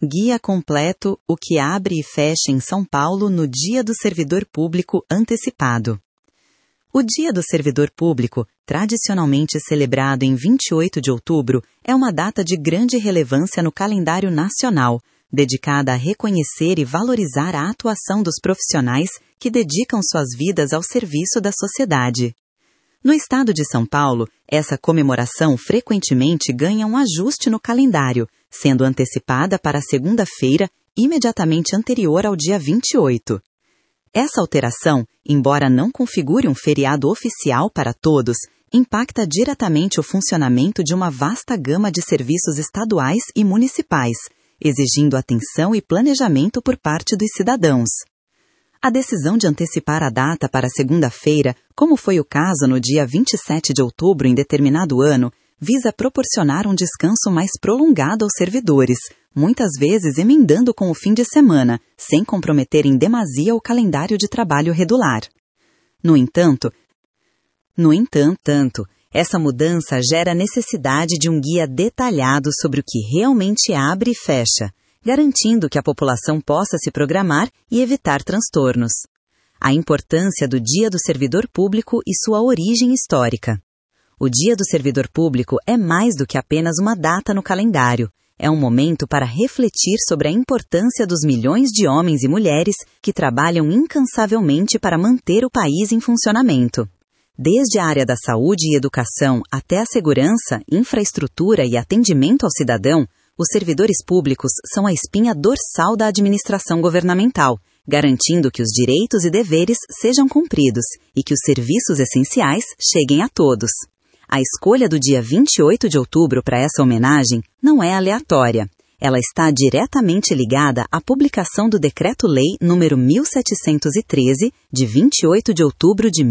Guia completo: o que abre e fecha em São Paulo no Dia do Servidor Público antecipado. O Dia do Servidor Público, tradicionalmente celebrado em 28 de outubro, é uma data de grande relevância no calendário nacional, dedicada a reconhecer e valorizar a atuação dos profissionais que dedicam suas vidas ao serviço da sociedade. No estado de São Paulo, essa comemoração frequentemente ganha um ajuste no calendário, sendo antecipada para a segunda-feira, imediatamente anterior ao dia 28. Essa alteração, embora não configure um feriado oficial para todos, impacta diretamente o funcionamento de uma vasta gama de serviços estaduais e municipais, exigindo atenção e planejamento por parte dos cidadãos. A decisão de antecipar a data para segunda-feira, como foi o caso no dia 27 de outubro em determinado ano, visa proporcionar um descanso mais prolongado aos servidores, muitas vezes emendando com o fim de semana, sem comprometer em demasia o calendário de trabalho regular. No entanto, essa mudança gera a necessidade de um guia detalhado sobre o que realmente abre e fecha, garantindo que a população possa se programar e evitar transtornos. A importância do Dia do Servidor Público e sua origem histórica. O Dia do Servidor Público é mais do que apenas uma data no calendário. É um momento para refletir sobre a importância dos milhões de homens e mulheres que trabalham incansavelmente para manter o país em funcionamento. Desde a área da saúde e educação até a segurança, infraestrutura e atendimento ao cidadão, os servidores públicos são a espinha dorsal da administração governamental, garantindo que os direitos e deveres sejam cumpridos e que os serviços essenciais cheguem a todos. A escolha do dia 28 de outubro para essa homenagem não é aleatória. Ela está diretamente ligada à publicação do Decreto-Lei nº 1713, de 28 de outubro de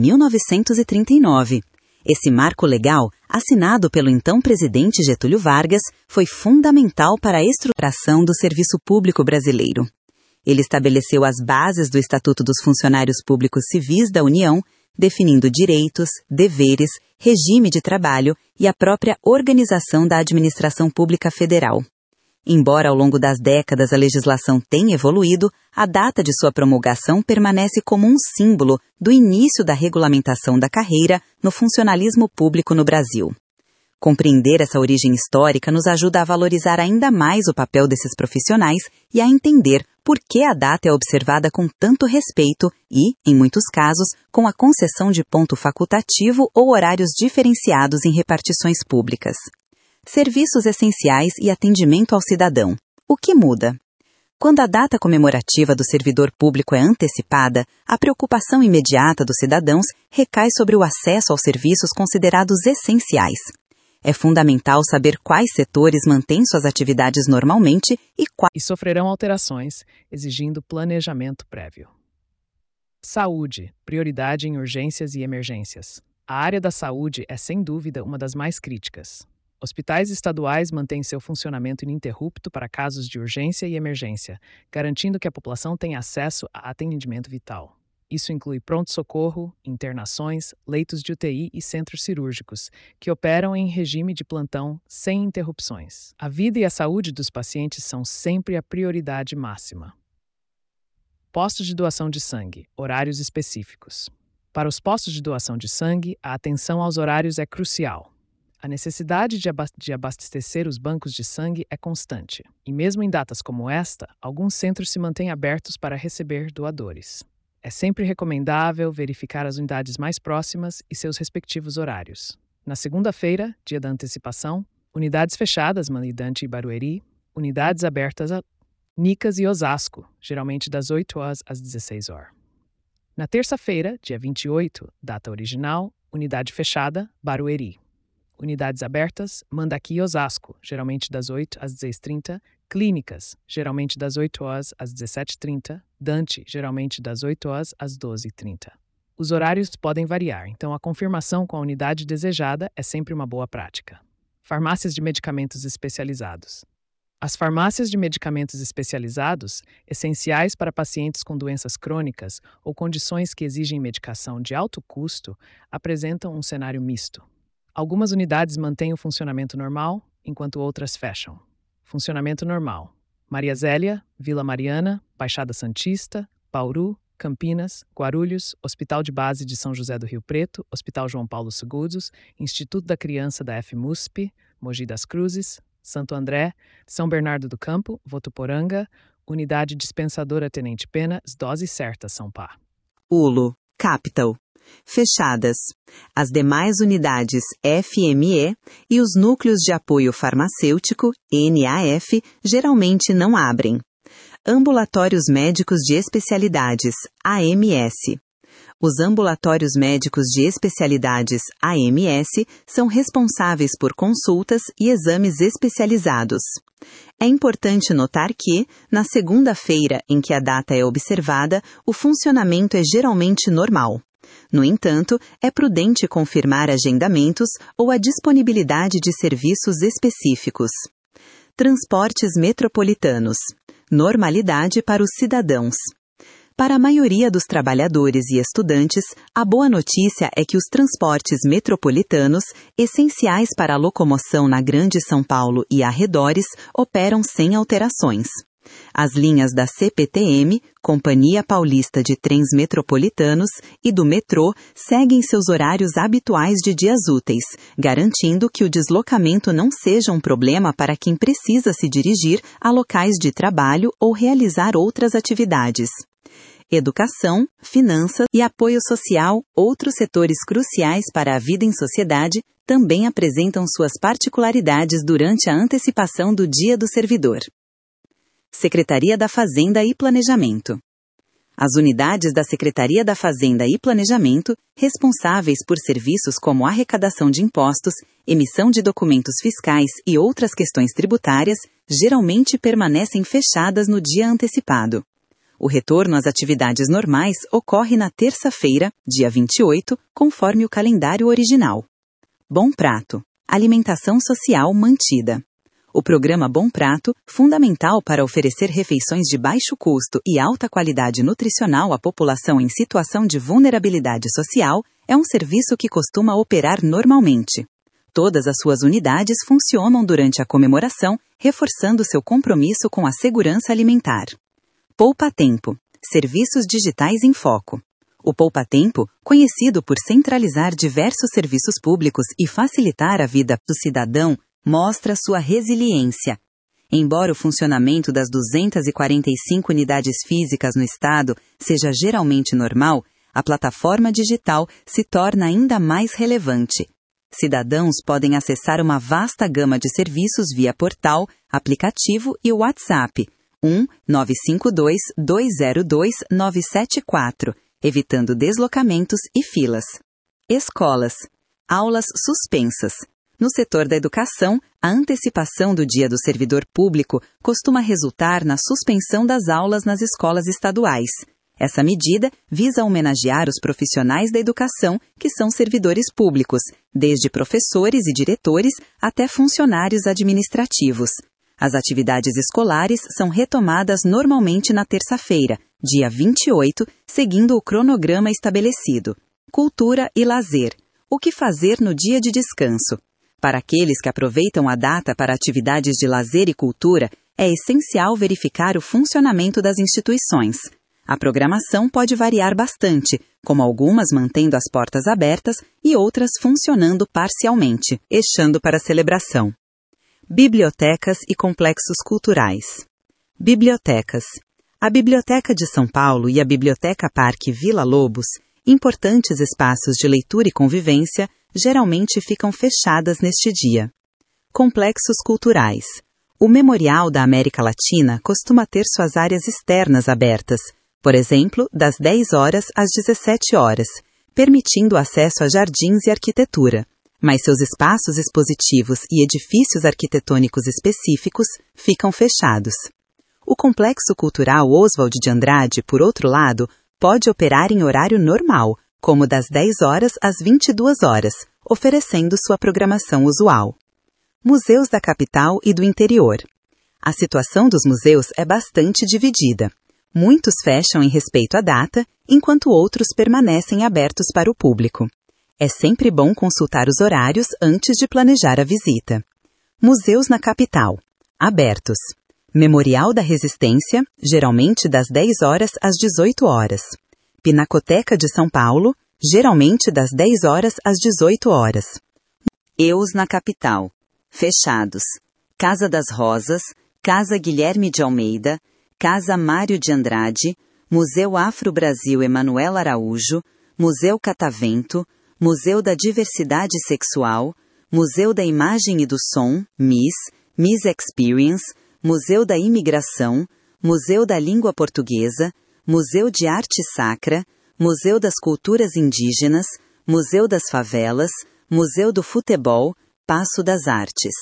1939. Esse marco legal, assinado pelo então presidente Getúlio Vargas, foi fundamental para a estruturação do serviço público brasileiro. Ele estabeleceu as bases do Estatuto dos Funcionários Públicos Civis da União, definindo direitos, deveres, regime de trabalho e a própria organização da administração pública federal. Embora ao longo das décadas a legislação tenha evoluído, a data de sua promulgação permanece como um símbolo do início da regulamentação da carreira no funcionalismo público no Brasil. Compreender essa origem histórica nos ajuda a valorizar ainda mais o papel desses profissionais e a entender por que a data é observada com tanto respeito e, em muitos casos, com a concessão de ponto facultativo ou horários diferenciados em repartições públicas. Serviços essenciais e atendimento ao cidadão. O que muda? Quando a data comemorativa do servidor público é antecipada, a preocupação imediata dos cidadãos recai sobre o acesso aos serviços considerados essenciais. É fundamental saber quais setores mantêm suas atividades normalmente e quais sofrerão alterações, exigindo planejamento prévio. Saúde, prioridade em urgências e emergências. A área da saúde é, sem dúvida, uma das mais críticas. Hospitais estaduais mantêm seu funcionamento ininterrupto para casos de urgência e emergência, garantindo que a população tenha acesso a atendimento vital. Isso inclui pronto-socorro, internações, leitos de UTI e centros cirúrgicos, que operam em regime de plantão sem interrupções. A vida e a saúde dos pacientes são sempre a prioridade máxima. Postos de doação de sangue, horários específicos. Para os postos de doação de sangue, a atenção aos horários é crucial. A necessidade de abastecer os bancos de sangue é constante, e mesmo em datas como esta, alguns centros se mantêm abertos para receber doadores. É sempre recomendável verificar as unidades mais próximas e seus respectivos horários. Na segunda-feira, dia da antecipação, unidades fechadas, Manidante e Barueri, unidades abertas a Nicas e Osasco, geralmente das 8 horas às 16 horas. Na terça-feira, dia 28, data original, unidade fechada, Barueri. Unidades abertas, Mandaki e Osasco, geralmente das 8 às 16h30, clínicas, geralmente das 8 horas às 17h30, Dante, geralmente das 8 horas às 12h30. Os horários podem variar, então a confirmação com a unidade desejada é sempre uma boa prática. Farmácias de medicamentos especializados. As farmácias de medicamentos especializados, essenciais para pacientes com doenças crônicas ou condições que exigem medicação de alto custo, apresentam um cenário misto. Algumas unidades mantêm o funcionamento normal, enquanto outras fecham. Funcionamento normal. Maria Zélia, Vila Mariana, Baixada Santista, Bauru, Campinas, Guarulhos, Hospital de Base de São José do Rio Preto, Hospital João Paulo II, Instituto da Criança da FMUSP, Mogi das Cruzes, Santo André, São Bernardo do Campo, Votuporanga, Unidade Dispensadora Tenente Pena, Dose Certa, São Pá. Ulo, Capital. Fechadas. As demais unidades FME e os núcleos de apoio farmacêutico, NAF, geralmente não abrem. Ambulatórios médicos de especialidades, AMS. Os ambulatórios médicos de especialidades, AMS, são responsáveis por consultas e exames especializados. É importante notar que, na segunda-feira em que a data é observada, o funcionamento é geralmente normal. No entanto, é prudente confirmar agendamentos ou a disponibilidade de serviços específicos. Transportes metropolitanos. Normalidade para os cidadãos. Para a maioria dos trabalhadores e estudantes, a boa notícia é que os transportes metropolitanos, essenciais para a locomoção na Grande São Paulo e arredores, operam sem alterações. As linhas da CPTM, Companhia Paulista de Trens Metropolitanos, e do metrô seguem seus horários habituais de dias úteis, garantindo que o deslocamento não seja um problema para quem precisa se dirigir a locais de trabalho ou realizar outras atividades. Educação, finanças e apoio social, outros setores cruciais para a vida em sociedade, também apresentam suas particularidades durante a antecipação do Dia do Servidor. Secretaria da Fazenda e Planejamento. As unidades da Secretaria da Fazenda e Planejamento, responsáveis por serviços como arrecadação de impostos, emissão de documentos fiscais e outras questões tributárias, geralmente permanecem fechadas no dia antecipado. O retorno às atividades normais ocorre na terça-feira, dia 28, conforme o calendário original. Bom Prato. Alimentação social mantida. O programa Bom Prato, fundamental para oferecer refeições de baixo custo e alta qualidade nutricional à população em situação de vulnerabilidade social, é um serviço que costuma operar normalmente. Todas as suas unidades funcionam durante a comemoração, reforçando seu compromisso com a segurança alimentar. Poupa Tempo. Serviços digitais em foco. O Poupa Tempo, conhecido por centralizar diversos serviços públicos e facilitar a vida do cidadão, mostra sua resiliência. Embora o funcionamento das 245 unidades físicas no estado seja geralmente normal, a plataforma digital se torna ainda mais relevante. Cidadãos podem acessar uma vasta gama de serviços via portal, aplicativo e WhatsApp 1-952-202-974, evitando deslocamentos e filas. Escolas. Aulas suspensas. No setor da educação, a antecipação do Dia do Servidor Público costuma resultar na suspensão das aulas nas escolas estaduais. Essa medida visa homenagear os profissionais da educação que são servidores públicos, desde professores e diretores até funcionários administrativos. As atividades escolares são retomadas normalmente na terça-feira, dia 28, seguindo o cronograma estabelecido. Cultura e lazer. O que fazer no dia de descanso? Para aqueles que aproveitam a data para atividades de lazer e cultura, é essencial verificar o funcionamento das instituições. A programação pode variar bastante, com algumas mantendo as portas abertas e outras funcionando parcialmente, deixando para a celebração. Bibliotecas e complexos culturais. Bibliotecas. A Biblioteca de São Paulo e a Biblioteca Parque Vila Lobos, importantes espaços de leitura e convivência, geralmente ficam fechadas neste dia. Complexos culturais. O Memorial da América Latina costuma ter suas áreas externas abertas, por exemplo, das 10 horas às 17 horas, permitindo acesso a jardins e arquitetura, mas seus espaços expositivos e edifícios arquitetônicos específicos ficam fechados. O Complexo Cultural Oswald de Andrade, por outro lado, pode operar em horário normal, como das 10 horas às 22 horas, oferecendo sua programação usual. Museus da capital e do interior. A situação dos museus é bastante dividida. Muitos fecham em respeito à data, enquanto outros permanecem abertos para o público. É sempre bom consultar os horários antes de planejar a visita. Museus na capital. Abertos. Memorial da Resistência, geralmente das 10 horas às 18 horas. Pinacoteca de São Paulo, geralmente das 10 horas às 18 horas. Eus na capital. Fechados. Casa das Rosas, Casa Guilherme de Almeida, Casa Mário de Andrade, Museu Afro-Brasil Emanuel Araújo, Museu Catavento, Museu da Diversidade Sexual, Museu da Imagem e do Som, Miss Experience, Museu da Imigração, Museu da Língua Portuguesa, Museu de Arte Sacra, Museu das Culturas Indígenas, Museu das Favelas, Museu do Futebol, Paço das Artes.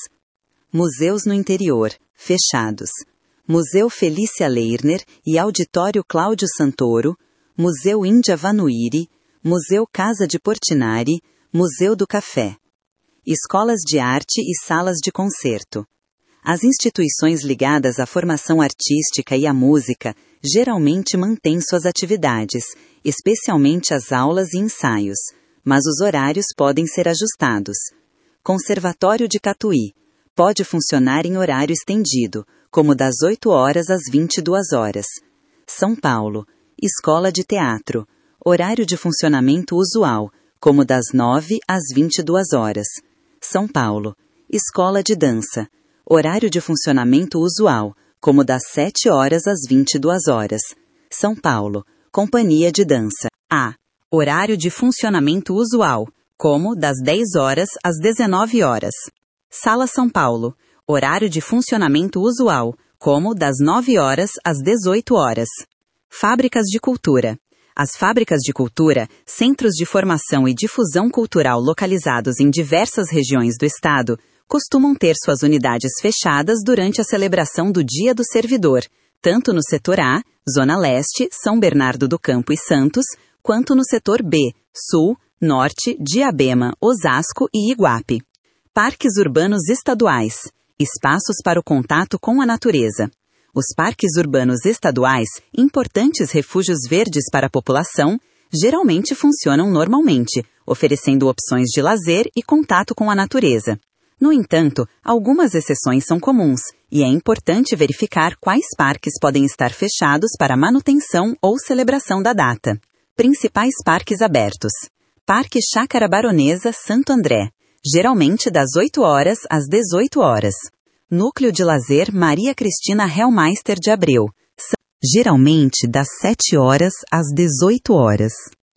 Museus no interior, fechados. Museu Felícia Leirner e Auditório Cláudio Santoro, Museu Índia Vanuiri, Museu Casa de Portinari, Museu do Café. Escolas de arte e salas de concerto. As instituições ligadas à formação artística e à música geralmente mantêm suas atividades, especialmente as aulas e ensaios, mas os horários podem ser ajustados. Conservatório de Catuí. Pode funcionar em horário estendido, como das 8 horas às 22 horas. São Paulo. Escola de Teatro. Horário de funcionamento usual, como das 9 às 22 horas. São Paulo. Escola de Dança. Horário de funcionamento usual, como das 7 horas às 22 horas. São Paulo. Companhia de Dança. A. Horário de funcionamento usual, como das 10 horas às 19 horas. Sala São Paulo. Horário de funcionamento usual, como das 9 horas às 18 horas. Fábricas de Cultura. As fábricas de cultura, centros de formação e difusão cultural localizados em diversas regiões do Estado, costumam ter suas unidades fechadas durante a celebração do Dia do Servidor, tanto no setor A, Zona Leste, São Bernardo do Campo e Santos, quanto no setor B, Sul, Norte, Diadema, Osasco e Iguape. Parques urbanos estaduais. Espaços para o contato com a natureza. Os parques urbanos estaduais, importantes refúgios verdes para a população, geralmente funcionam normalmente, oferecendo opções de lazer e contato com a natureza. No entanto, algumas exceções são comuns, e é importante verificar quais parques podem estar fechados para manutenção ou celebração da data. Principais parques abertos. Parque Chácara Baronesa Santo André, geralmente das 8 horas às 18 horas. Núcleo de Lazer Maria Cristina Hellmeister de Abreu, geralmente das 7 horas às 18 horas.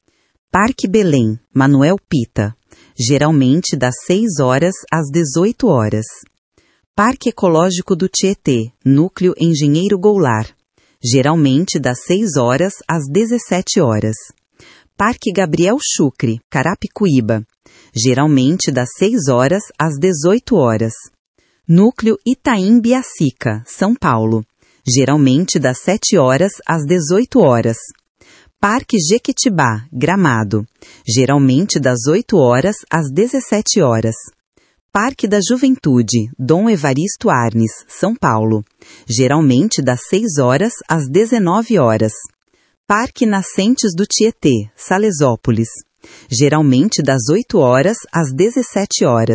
Parque Belém Manuel Pita, geralmente das 6 horas às 18 horas. Parque Ecológico do Tietê, Núcleo Engenheiro Goulart, geralmente das 6 horas às 17 horas. Parque Gabriel Chucre, Carapicuíba, geralmente das 6 horas às 18 horas. Núcleo Itaim Biacica, São Paulo, geralmente das 7 horas às 18 horas. Parque Jequitibá, Gramado, geralmente das 8 horas às 17 horas. Parque da Juventude, Dom Evaristo Arnes, São Paulo, geralmente das 6 horas às 19 horas. Parque Nascentes do Tietê, Salesópolis, geralmente das 8 horas às 17 horas.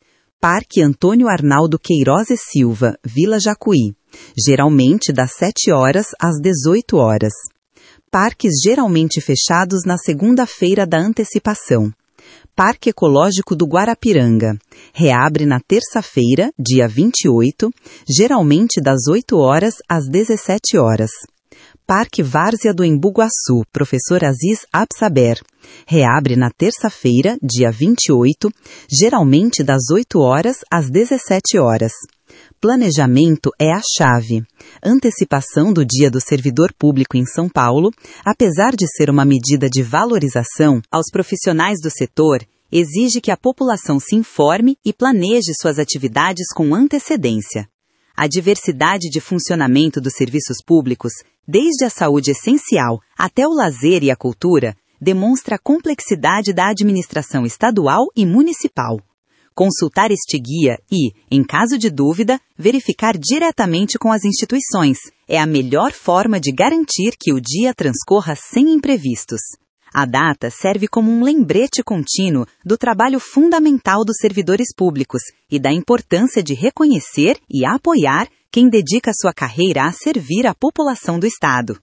Parque Antônio Arnaldo Queiroz e Silva, Vila Jacuí, geralmente das 7 horas às 18 horas. Parques geralmente fechados na segunda-feira da antecipação. Parque Ecológico do Guarapiranga, reabre na terça-feira, dia 28, geralmente das 8 horas às 17 horas. Parque Várzea do Embu-Guaçu, Professor Aziz Absaber, reabre na terça-feira, dia 28, geralmente das 8 horas às 17 horas. Planejamento é a chave. Antecipação do Dia do Servidor Público em São Paulo, apesar de ser uma medida de valorização aos profissionais do setor, exige que a população se informe e planeje suas atividades com antecedência. A diversidade de funcionamento dos serviços públicos, desde a saúde essencial até o lazer e a cultura, demonstra a complexidade da administração estadual e municipal. Consultar este guia e, em caso de dúvida, verificar diretamente com as instituições é a melhor forma de garantir que o dia transcorra sem imprevistos. A data serve como um lembrete contínuo do trabalho fundamental dos servidores públicos e da importância de reconhecer e apoiar quem dedica sua carreira a servir a população do Estado.